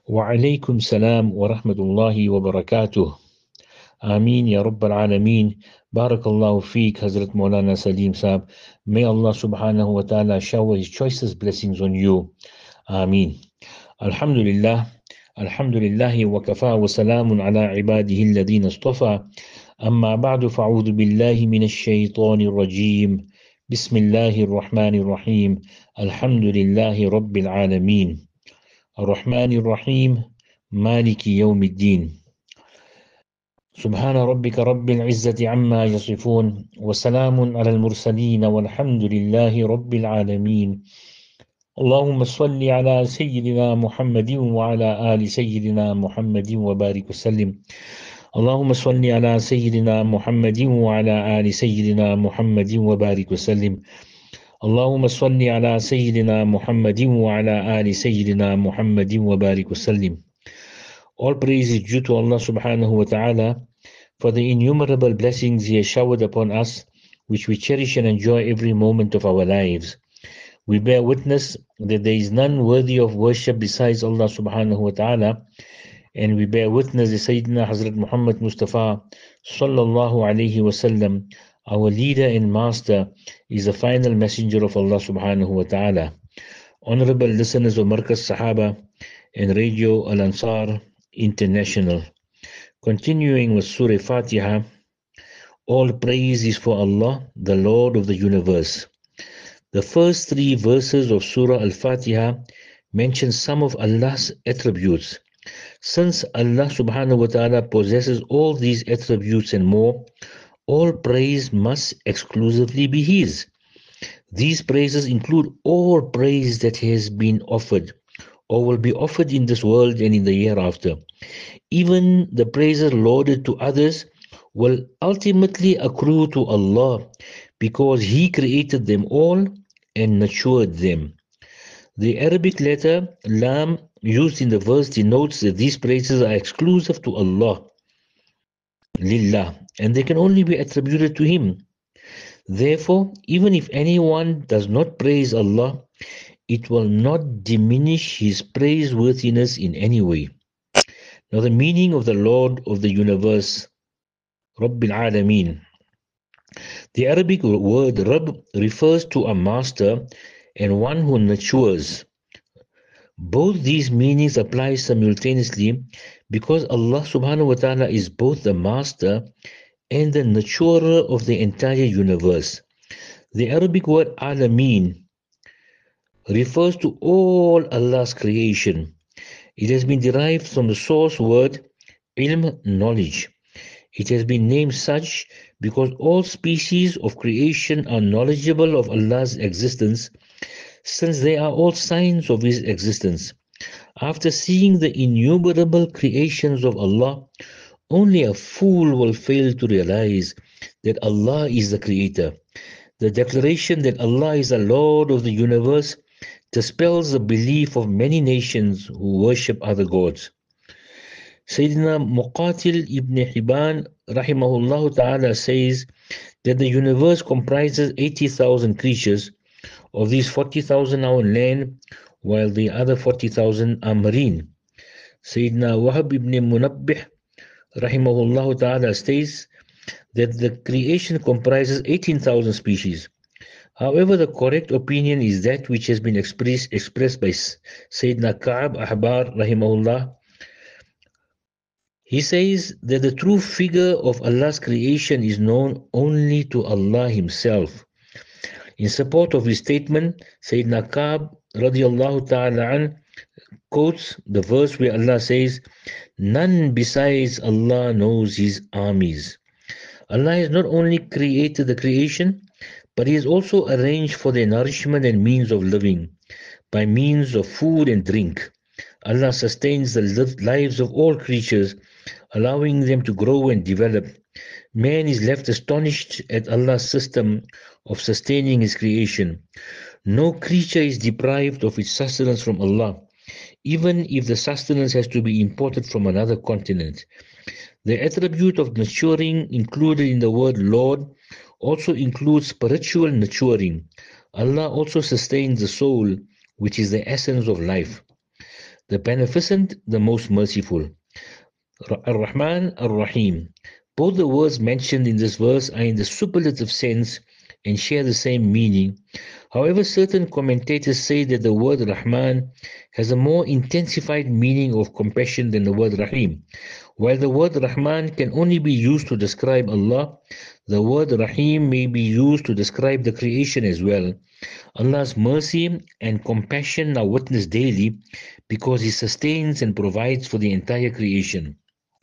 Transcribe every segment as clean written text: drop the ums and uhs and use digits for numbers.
وعليكم السلام ورحمة الله وبركاته. Ameen Ya Rabbal Alameen. Barakallahu feek, Hazrat Maulana Salim Saab. May Allah subhanahu wa ta'ala shower His choicest blessings on you. Ameen. Alhamdulillah. Alhamdulillahi wa kafa wa salamun ala ibadihi alladhina istafa. Amma ba'du fa'udhu billahi minash shaytanir rajim. Bismillahir rahmanir rahim. Alhamdulillahi Rabbil Alameen. Ar-Rahmanir Rahim. Maliki Yawmiddin. سبحان ربك رب العزة عما يصفون وسلام على المرسلين والحمد لله رب العالمين. اللهم صل على سيدنا محمد وعلى آل سيدنا محمد وبارك وسلم. اللهم صل على سيدنا محمد وعلى آل سيدنا محمد وبارك وسلم. اللهم صل على سيدنا محمد وعلى آل سيدنا محمد وبارك وسلم. All praise is due to Allah subhanahu wa ta'ala for the innumerable blessings He has showered upon us, which we cherish and enjoy every moment of our lives. We bear witness that there is none worthy of worship besides Allah subhanahu wa ta'ala, and we bear witness that Sayyidina Hazrat Muhammad Mustafa sallallahu alayhi wasallam, our leader and master, is the final messenger of Allah subhanahu wa ta'ala. Honorable listeners of Markaz Sahaba and Radio Al-Ansar International. Continuing with Surah Fatiha, all praise is for Allah, the Lord of the universe. The first three verses of Surah Al-Fatiha mention some of Allah's attributes. Since Allah subhanahu wa ta'ala possesses all these attributes and more, all praise must exclusively be His. These praises include all praise that has been offered or will be offered in this world and in the hereafter. Even the praises lauded to others will ultimately accrue to Allah because He created them all and nurtured them. The Arabic letter Lam used in the verse denotes that these praises are exclusive to Allah, Lillah, and they can only be attributed to Him. Therefore, even if anyone does not praise Allah, it will not diminish His praiseworthiness in any way. Now the meaning of the Lord of the universe, Rabbil Alameen. The Arabic word Rabb refers to a master and one who nurtures. Both these meanings apply simultaneously because Allah subhanahu wa ta'ala is both the master and the nurturer of the entire universe. The Arabic word Alameen refers to all Allah's creation. It has been derived from the source word ilm, knowledge. It has been named such because all species of creation are knowledgeable of Allah's existence, since they are all signs of His existence. After seeing the innumerable creations of Allah, only a fool will fail to realize that Allah is the creator. The declaration that Allah is the Lord of the universe dispels the belief of many nations who worship other gods. Sayyidina Muqatil ibn Hibban rahimahullah ta'ala says that the universe comprises 80,000 creatures. Of these, 40,000 are on land, while the other 40,000 are marine. Sayyidina Wahab ibn Munabbih rahimahullah ta'ala states that the creation comprises 18,000 species. However, the correct opinion is that which has been expressed by Sayyidina Ka'ab Ahbar rahimahullah. He says that the true figure of Allah's creation is known only to Allah Himself. In support of his statement, Sayyidina Ka'ab radiallahu ta'ala an quotes the verse where Allah says, "None besides Allah knows His armies." Allah has not only created the creation, but He has also arranged for their nourishment and means of living, by means of food and drink. Allah sustains the lives of all creatures, allowing them to grow and develop. Man is left astonished at Allah's system of sustaining His creation. No creature is deprived of its sustenance from Allah, even if the sustenance has to be imported from another continent. The attribute of nurturing included in the word Lord also includes spiritual nurturing. Allah also sustains the soul, which is the essence of life. the Beneficent, the Most Merciful. Ar-Rahman, Ar-Rahim. Both the words mentioned in this verse are in the superlative sense and share the same meaning. However, certain commentators say that the word Rahman has a more intensified meaning of compassion than the word Rahim. While the word Rahman can only be used to describe Allah, the word Rahim may be used to describe the creation as well. Allah's mercy and compassion are witnessed daily because He sustains and provides for the entire creation.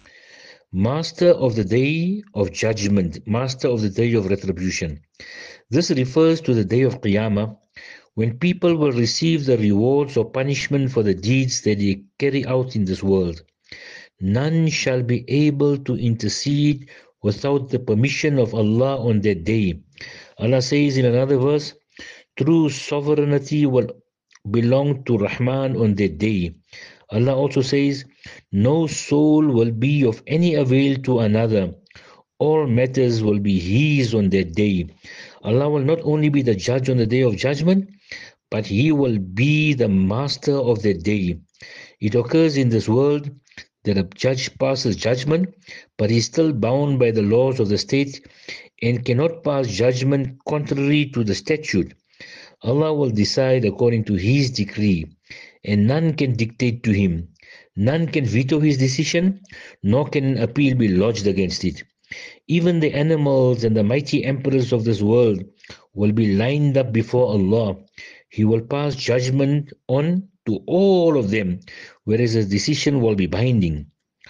Master of the Day of Judgment, Master of the Day of Retribution. This refers to the day of Qiyamah, when people will receive the rewards or punishment for the deeds that they carry out in this world. None shall be able to intercede without the permission of Allah on that day. Allah says in another verse, true sovereignty will belong to Rahman on that day. Allah also says, no soul will be of any avail to another. All matters will be His on that day. Allah will not only be the judge on the day of judgment, but He will be the master of that day. It occurs in this world that a judge passes judgment, but he is still bound by the laws of the state and cannot pass judgment contrary to the statute. Allah will decide according to His decree, and none can dictate to Him. None can veto His decision, nor can an appeal be lodged against it. Even the animals and the mighty emperors of this world will be lined up before Allah. He will pass judgment on to all of them, whereas His decision will be binding.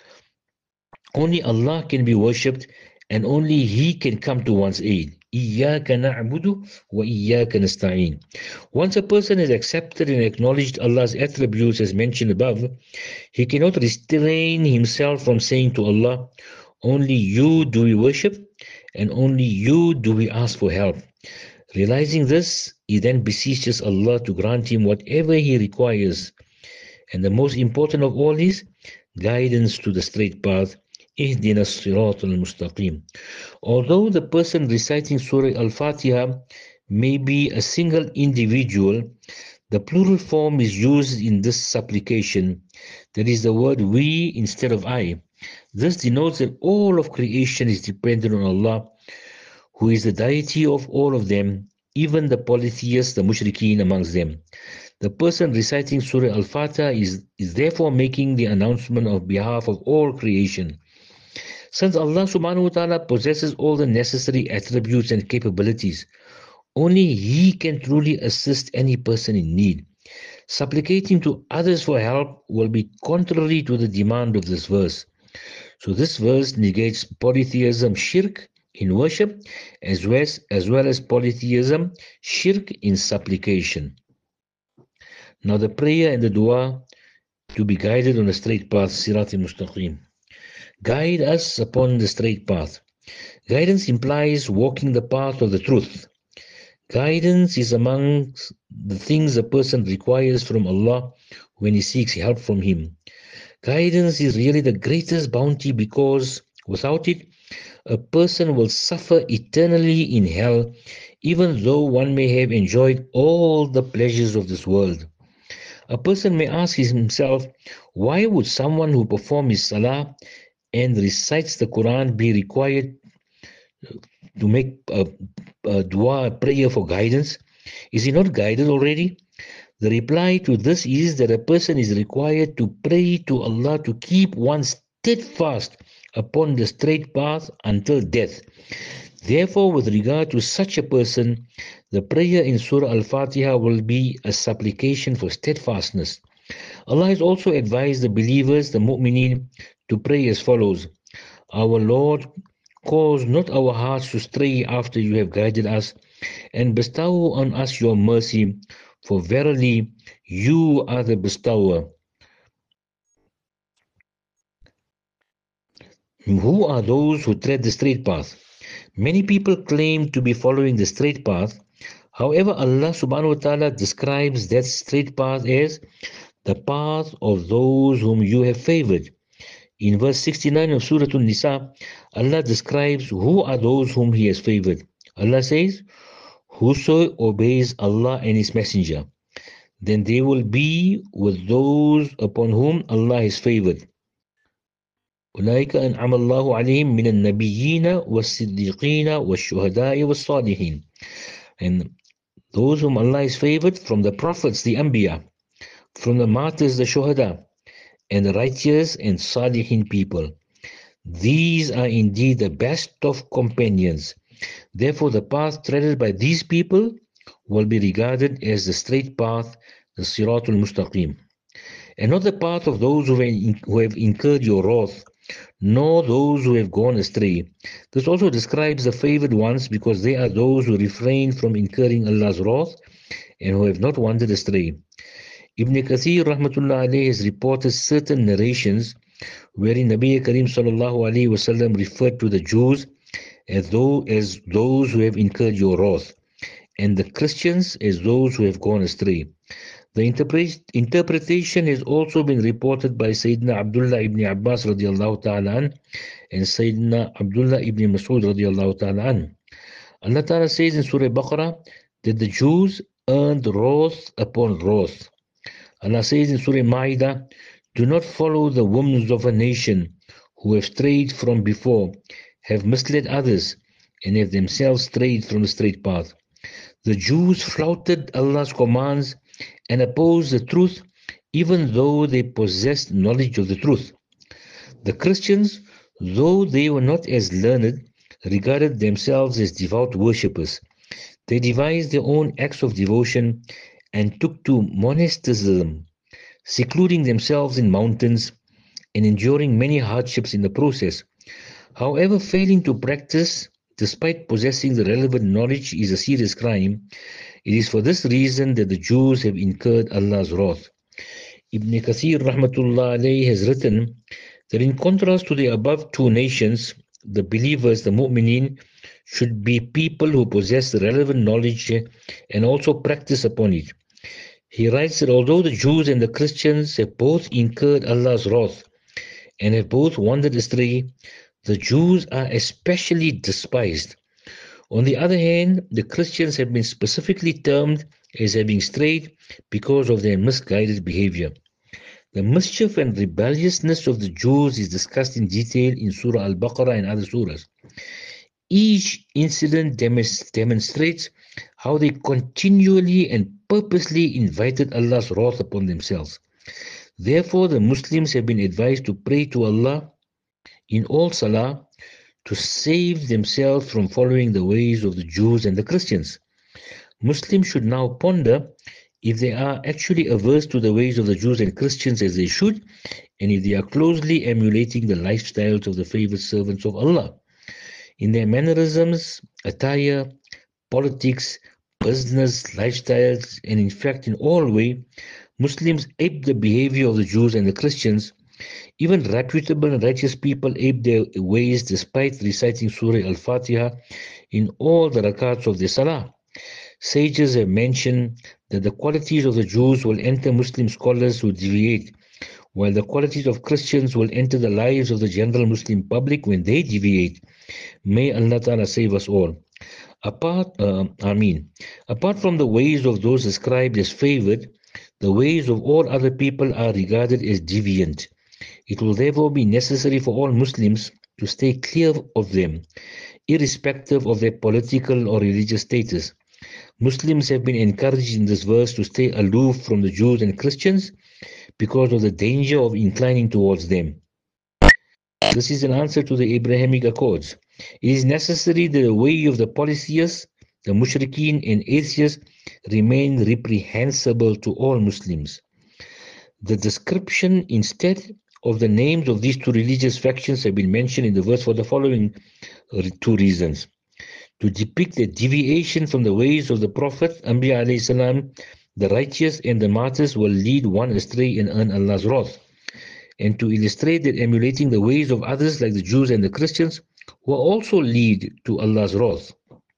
Only Allah can be worshipped, and only He can come to one's aid. إِيَّاكَ نَعْبُدُ وَإِيَّاكَ نَسْتَعِينُ. Once a person has accepted and acknowledged Allah's attributes as mentioned above, he cannot restrain himself from saying to Allah, only You do we worship, and only You do we ask for help. Realizing this, he then beseeches Allah to grant him whatever he requires. And the most important of all is guidance to the straight path. Ihdina as-sirat al-mustaqim. Although the person reciting Surah Al-Fatiha may be a single individual, the plural form is used in this supplication. That is the word we instead of I. This denotes that all of creation is dependent on Allah, who is the deity of all of them, even the polytheists, the mushrikeen amongst them. The person reciting Surah Al-Fatiha is therefore making the announcement on behalf of all creation. Since Allah subhanahu wa ta'ala possesses all the necessary attributes and capabilities, only He can truly assist any person in need. Supplicating to others for help will be contrary to the demand of this verse. So this verse negates polytheism, shirk in worship, as well as polytheism, shirk in supplication. Now the prayer and the dua to be guided on the straight path, Sirat al-Mustaqim. Guide us upon the straight path. Guidance implies walking the path of the truth. Guidance is among the things a person requires from Allah when he seeks help from Him. Guidance is really the greatest bounty because without it, a person will suffer eternally in hell, even though one may have enjoyed all the pleasures of this world. A person may ask himself, why would someone who performs his salah and recites the Quran be required to make a dua, a prayer for guidance? Is he not guided already? The reply to this is that a person is required to pray to Allah to keep one steadfast upon the straight path until death. Therefore, with regard to such a person, the prayer in Surah Al-Fatiha will be a supplication for steadfastness. Allah has also advised the believers, the mu'mineen, to pray as follows: Our Lord, cause not our hearts to stray after You have guided us, and bestow on us Your mercy, for verily You are the bestower. Who are those who tread the straight path? Many people claim to be following the straight path. However, Allah subhanahu wa ta'ala describes that straight path as the path of those whom You have favored. In verse 69 of Surah An-Nisa, Allah describes who are those whom He has favored. Allah says, whoso obeys Allah and His Messenger. then they will be with those upon whom Allah is favored. أولئك أنعم الله عليهم من النبيين والصديقين والشهداء والصالحين. And those whom Allah is favored from the prophets, the Anbiya, from the martyrs, the Shuhada, and the righteous and Salihin people. These are indeed the best of companions. Therefore, the path treaded by these people will be regarded as the straight path, the Siratul Mustaqim, and not the path of those who have incurred your wrath, nor those who have gone astray. This also describes the favored ones, because they are those who refrain from incurring Allah's wrath and who have not wandered astray. Ibn Kathir rahmatullah alayhi has reported certain narrations wherein Nabi Karim sallallahu alayhi wasallam referred to the Jews as those who have incurred your wrath, and the Christians as those who have gone astray. The interpretation has also been reported by Sayyidina Abdullah ibn Abbas radiallahu ta'ala an and Sayyidina Abdullah ibn Mas'ud radiallahu ta'ala an. Allah ta'ala says in Surah Baqarah that the Jews earned wrath upon wrath. Allah says in Surah Ma'idah, do not follow the women of a nation who have strayed from before, have misled others, and have themselves strayed from the straight path. The Jews flouted Allah's commands and opposed the truth, even though they possessed knowledge of the truth. The Christians, though they were not as learned, regarded themselves as devout worshippers. They devised their own acts of devotion and took to monasticism, secluding themselves in mountains and enduring many hardships in the process. However, failing to practice despite possessing the relevant knowledge is a serious crime. It is for this reason that the Jews have incurred Allah's wrath. Ibn Kathir rahmatullah alayhi has written that in contrast to the above two nations, the believers, the mu'mineen, should be people who possess the relevant knowledge and also practice upon it. He writes that although the Jews and the Christians have both incurred Allah's wrath and have both wandered astray, the Jews are especially despised. On the other hand, the Christians have been specifically termed as having strayed because of their misguided behavior. The mischief and rebelliousness of the Jews is discussed in detail in Surah Al-Baqarah and other surahs. Each incident demonstrates how they continually and purposely invited Allah's wrath upon themselves. Therefore, the Muslims have been advised to pray to Allah in all salah to save themselves from following the ways of the Jews and the Christians. Muslims should now ponder if they are actually averse to the ways of the Jews and Christians as they should, and if they are closely emulating the lifestyles of the favored servants of Allah. In their mannerisms, attire, politics, business, lifestyles, and in fact in all ways, Muslims ape the behavior of the Jews and the Christians. Even reputable and righteous people ape their ways despite reciting Surah Al-Fatiha in all the rakats of their salah. Sages have mentioned that the qualities of the Jews will enter Muslim scholars who deviate, while the qualities of Christians will enter the lives of the general Muslim public when they deviate. May Allah Ta'ala save us all. Apart from the ways of those described as favored, the ways of all other people are regarded as deviant. It will therefore be necessary for all Muslims to stay clear of them, irrespective of their political or religious status. Muslims have been encouraged in this verse to stay aloof from the Jews and Christians because of the danger of inclining towards them. This is an answer to the Abrahamic Accords. It is necessary that the way of the polytheists, the mushrikeen and atheists remain reprehensible to all Muslims. The description instead of the names of these two religious factions have been mentioned in the verse for the following two reasons. To depict the deviation from the ways of the Prophet, Anbiya alayhi salam, the righteous and the martyrs will lead one astray and earn Allah's wrath. And to illustrate that emulating the ways of others like the Jews and the Christians will also lead to Allah's wrath.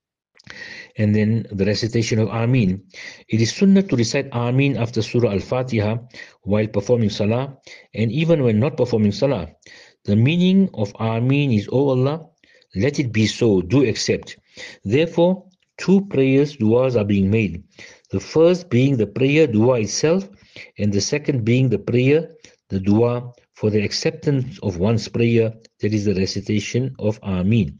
And then the recitation of Ameen. It is sunnah to recite Ameen after Surah Al-Fatiha while performing Salah and even when not performing Salah. The meaning of Ameen is, O Allah, let it be so, do accept. Therefore, two prayers, du'as are being made. The first being the prayer, dua itself, and the second being the prayer, the dua for the acceptance of one's prayer, that is the recitation of Ameen.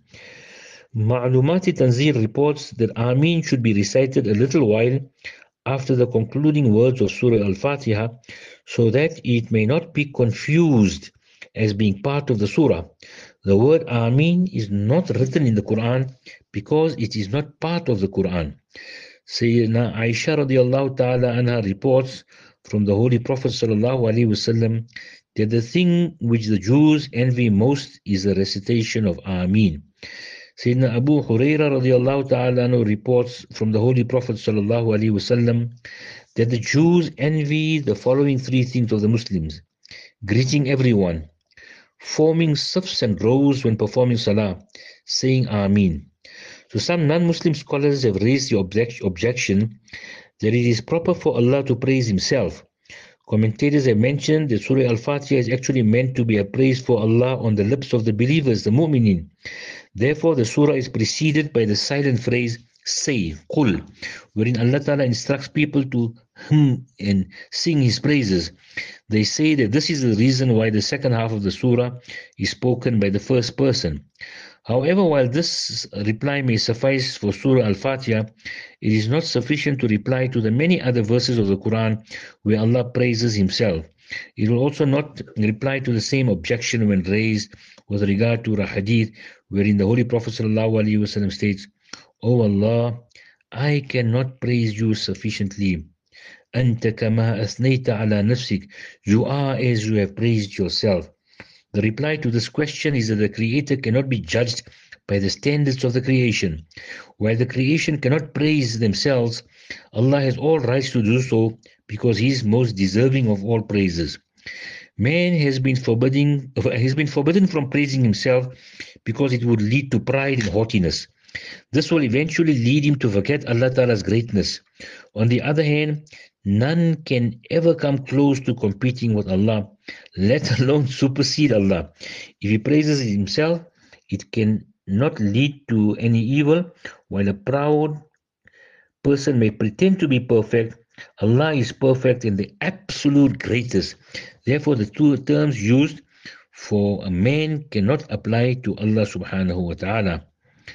Ma'lumati Tanzil reports that Ameen should be recited a little while after the concluding words of Surah Al-Fatiha so that it may not be confused as being part of the surah. The word Ameen is not written in the Quran because it is not part of the Quran. Sayyidina Aisha radiallahu ta'ala anha reports from the Holy Prophet sallallahu alaihi wasallam that the thing which the Jews envy most is the recitation of Ameen. Sayyidina Abu Huraira radiallahu ta'ala anhu reports from the Holy Prophet sallallahu alaihi wasallam that the Jews envy the following three things of the Muslims: greeting everyone, forming safs and rows when performing salah, saying Ameen. So some non-Muslim scholars have raised the objection that it is proper for Allah to praise Himself. Commentators have mentioned that Surah Al-Fatiha is actually meant to be a praise for Allah on the lips of the believers, the mu'minin. Therefore, the surah is preceded by the silent phrase, say, qul, wherein Allah Ta'ala instructs people to hum and sing His praises. They say that this is the reason why the second half of the surah is spoken by the first person. However, while this reply may suffice for Surah Al-Fatiha, it is not sufficient to reply to the many other verses of the Quran where Allah praises Himself. It will also not reply to the same objection when raised with regard to a hadith wherein the Holy Prophet ﷺ states, "O Allah, I cannot praise you sufficiently. أنت كما أثنيت على نفسك. You are as you have praised yourself." The reply to this question is that the Creator cannot be judged by the standards of the creation. While the creation cannot praise themselves, Allah has all rights to do so because He is most deserving of all praises. Man has been forbidden from praising himself because it would lead to pride and haughtiness. This will eventually lead him to forget Allah Ta'ala's greatness. On the other hand, none can ever come close to competing with Allah, let alone supersede Allah. If he praises himself, it can not lead to any evil. While a proud person may pretend to be perfect, Allah is perfect and the absolute greatest. Therefore, the two terms used for a man cannot apply to Allah subhanahu wa ta'ala.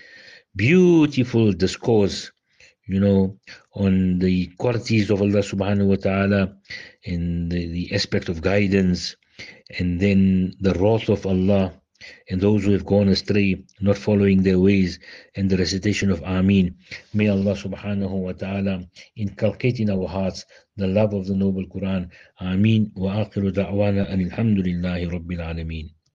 Beautiful discourse, on the qualities of Allah subhanahu wa ta'ala and the aspect of guidance, and then the wrath of Allah and those who have gone astray, not following their ways, and the recitation of Ameen. May Allah subhanahu wa ta'ala inculcate in our hearts the love of the noble Quran. Ameen. Wa akhiru da'wana and alhamdulillahi rabbil alameen.